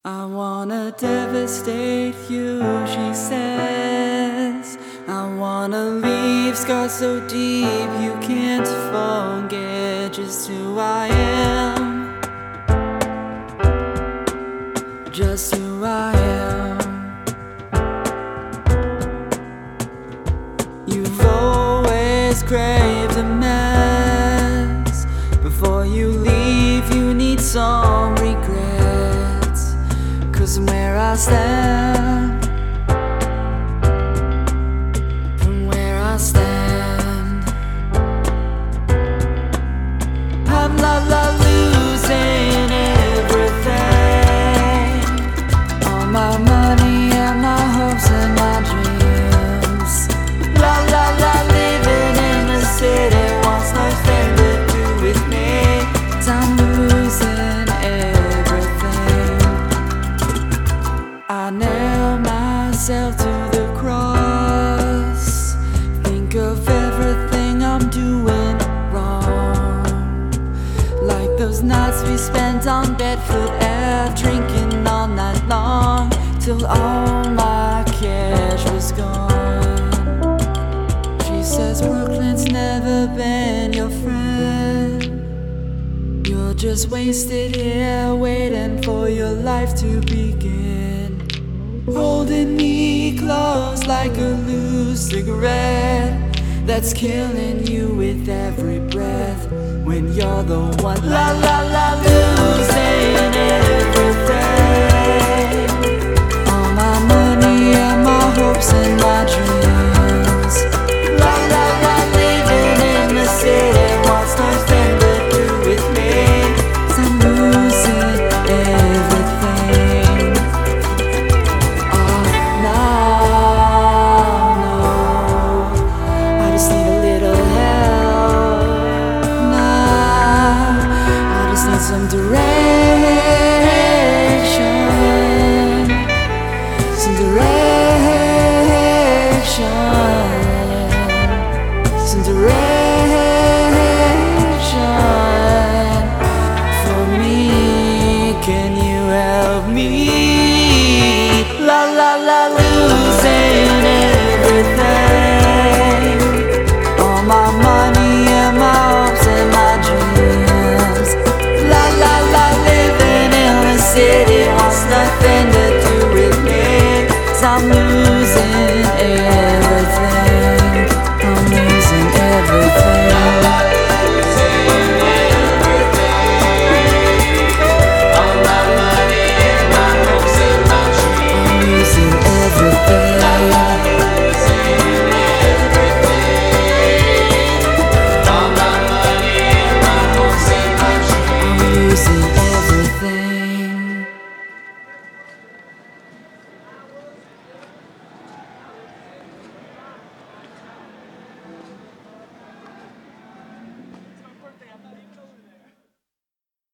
I wanna devastate you, she says. I wanna leave scars so deep you can't forget just who I am. Just who I am. You've always craved a mess. Before you leave, you need some regrets. 'Cause from where I stand, from where I stand, I'm not losing everything. All my money and my hopes and my dreams. Living in the city wants nothing to do with me. 'Cause I'm losing everything. I nail myself to the cross. Think of everything I'm doing wrong. Like those nights we spent on Bedford Air, drinking all night long, till all my cash was gone. She says Brooklyn's never been your friend. You're just wasted here, waiting for your life to begin. Holding me close like a loose cigarette that's killing you with every breath. When you're the one losing everything. All my money and my hopes and my dreams. Living in the city wants nothing to do with me. 'Cause I'm losing everything. Oh no, I just need a little help. Now I just need some direction. Some direction. Some direction for me. Can you help me? Losing everything. All my money and my hopes and my dreams. Living in the city wants nothing to